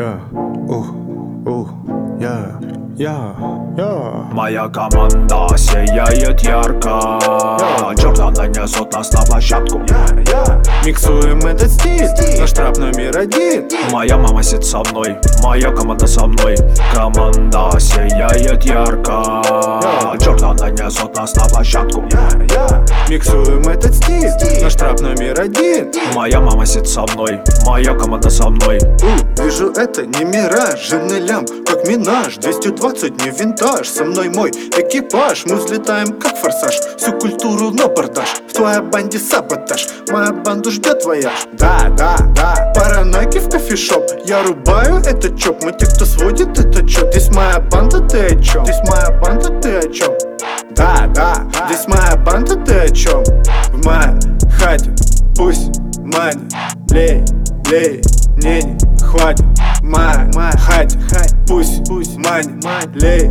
Моя команда сияет ярко. Джорданы несут нас на площадку. Миксуем этот стиль, наш трап номер один. Моя мама сидит со мной, моя команда со мной. Команда сияет ярко. Джорданы несут нас на площадку. Миксуем этот стиль, наш трап номер один. Моя мама сидит со мной, моя команда со мной. Вижу, это не мираж, жирный лямп, как Минаж. 220 не винтаж, со мной мой экипаж. Мы взлетаем как форсаж, всю культуру на бордаж. В твоей банде саботаж, моя банду ждет вояж. Да, паранойки в кофешоп. Я рубаю этот чоп, мы те, кто сводит этот чоп. Здесь моя банда, ты о чем? Здесь моя банда, ты о чем? Да, здесь моя банда, ты о чем? В моей хате пусть манит, лей, не хватит. Моя хате пусть манит, лей.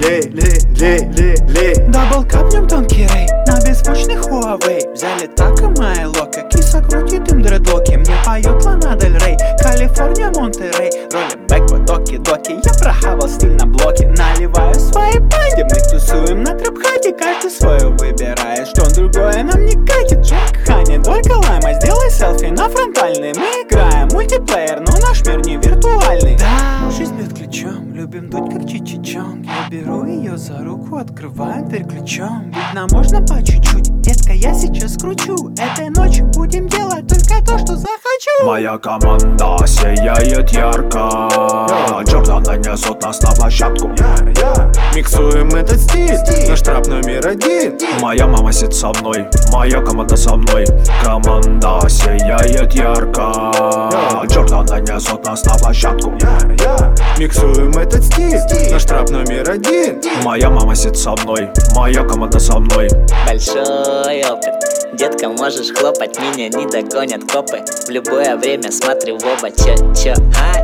Дабл капнем тонкий рей на беззвучный Huawei. Взяли так и мои локи, киса крутит им дредлоки. Мне поет Лана Дель Рей, Калифорния, Монтерей. Ролим бэк по доки, я прохавал стиль на блоке. Наливаю свои банде, мы тусуем на трэп-хате. Каждый свое выбирает, что другое нам не катит. Джек Хани, только лайма, сделай селфи на фронтальный. Мы играем мультиплеер, но наш мир не виртуальный. Да, жизнь бьет ключом, любим дуть как чичичонг. Я беру ее за руку, открываю дверь ключом. Ведь нам можно по чуть-чуть, детка, я сейчас кручу. Этой ночью будем делать только то, что захочу. Моя команда сияет ярко. Джорданы несут нас на площадку. Миксуем этот стиль, наш трап номер один. Моя мама сидит со мной, моя команда со мной. Команда сияет ярко. Джорданы несут нас на площадку. Миксуем этот стиль, наш трап номер один. Моя мама сидит со мной, моя команда со мной. Большой опыт, детка, можешь хлопать, меня не догонят копы. В любое время смотрю в оба, чё,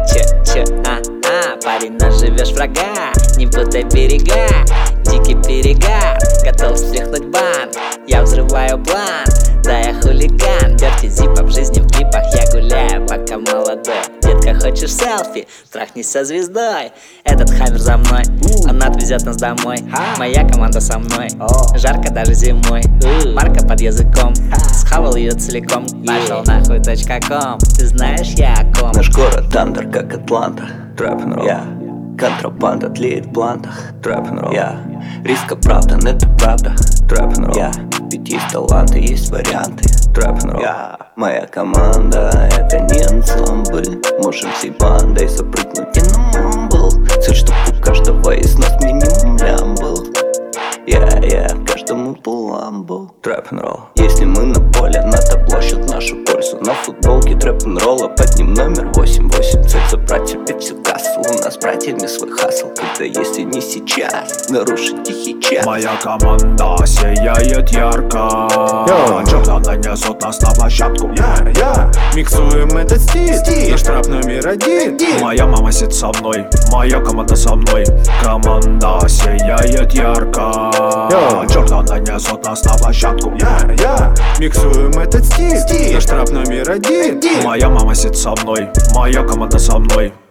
парень, наживешь врага, не путай берега. Дикий перегар, готов встряхнуть банк. Я взрываю план, да я хулиган. Дёрти зипа в жизни в клипах, я гуляю, пока молодой. Детка, хочешь селфи? Трахнись со звездой. Этот хаммер за мной, он отвезет нас домой. Моя команда со мной, жарко даже зимой. Марка под языком, схавал ее целиком. Пошел нахуй .com, ты знаешь я о ком. Наш город Андер, как Атланта. Трэп-н-ролл, контрабанда тлеет в блантах. Трэп-н-ролл, риск оправдан, это правда. Трэп-н-ролл, ведь есть таланты, есть варианты. Трэп-н-ролл, моя команда, это не ансамбль. Можем всей бандой запрыгнуть и на мамбл. Цель, чтоб у каждого из нас минимум лям был. Каждому по ламбу. Трэп-н-ролл, если мы на поле, надо площадь нашу пользу. На футболке трэп-н-ролла под ним номер 88. Цель забрать себе всю кассу. У нас братьями свой хасл. Когда если не сейчас, нарушить тихий час. Моя команда сияет ярко. Джорданы несут нас на площадку. Миксуем этот стиль, наш трап номер один. Моя мама сидит со мной, моя команда со мной. Команда сияет ярко. Джорданы несут нас на площадку. Миксуем этот стиль, наш трап номер один. Моя мама сидит со мной, моя команда со мной.